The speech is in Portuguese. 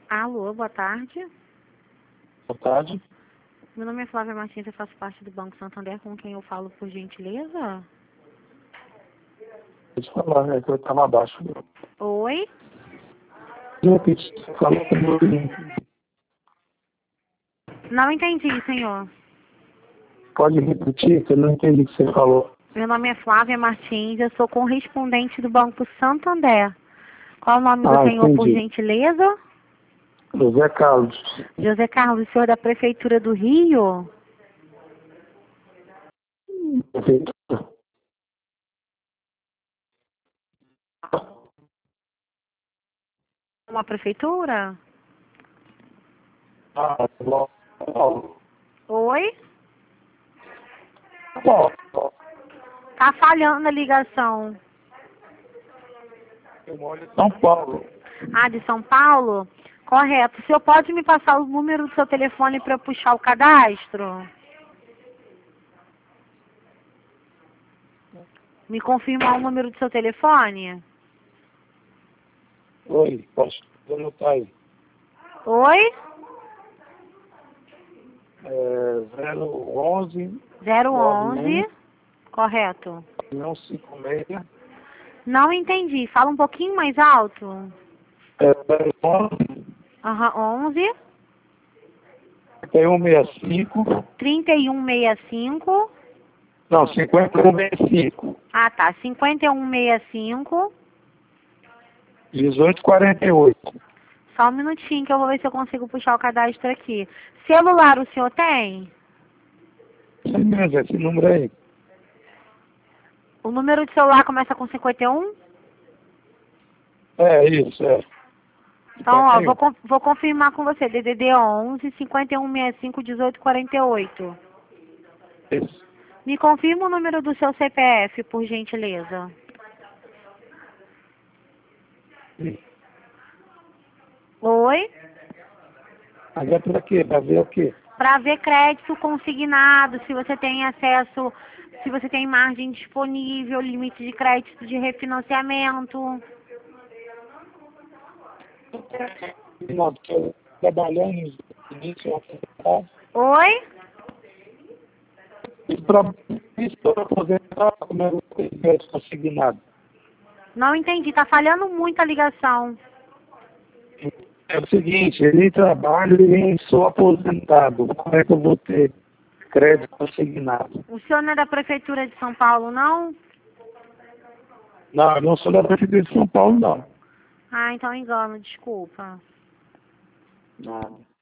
Alô, boa tarde. Boa tarde. Meu nome é Flávia Martins, eu faço parte do Banco Santander, com quem eu falo, por gentileza? Deixa eu falar, é que eu estava abaixo. Oi? De repente, você falou que Não entendi, senhor. pode repetir, que eu não entendi o que você falou. Meu nome é Flávia Martins, eu sou correspondente do Banco Santander. Qual o nome do senhor, por Entendi. gentileza? José Carlos. José Carlos, senhor da Prefeitura do Rio? Perfeito. Uma prefeitura? Paulo. Oi? Paulo. Tá falhando a ligação. Eu moro em São Paulo. Ah, de São Paulo? Correto. O senhor pode me passar o número do seu telefone para eu puxar o cadastro? Me confirmar o número do seu telefone? Oi, posso anotar aí? Oi? 011 011, 91 correto. 56 Não entendi. Fala um pouquinho mais alto. 011 Aham, 11, 5165 3165. não, 5165 Ah, tá. 5165. 1848. Só um minutinho que eu vou ver se eu consigo puxar o cadastro aqui. Celular o senhor tem? Isso mesmo, esse número aí. O número de celular começa com 51? É isso, é. Então, ó, 51. vou confirmar com você. DDD 11 5165 1848. Isso. Me confirma o número do seu CPF, por gentileza. Oi? Mas é por aqui, pra ver o quê? Para ver crédito consignado, se você tem acesso, se você tem margem disponível, limite de crédito de refinanciamento. Não, porque eu trabalhando no início, Oi? isso para aposentar, como é o crédito consignado. Não entendi, tá falhando muito a ligação. É o seguinte, ele trabalha e sou aposentado. Como é que eu vou ter crédito consignado? O senhor não é da Prefeitura de São Paulo, não? Não, eu não sou da Prefeitura de São Paulo, não. Ah, então engano, desculpa. Não.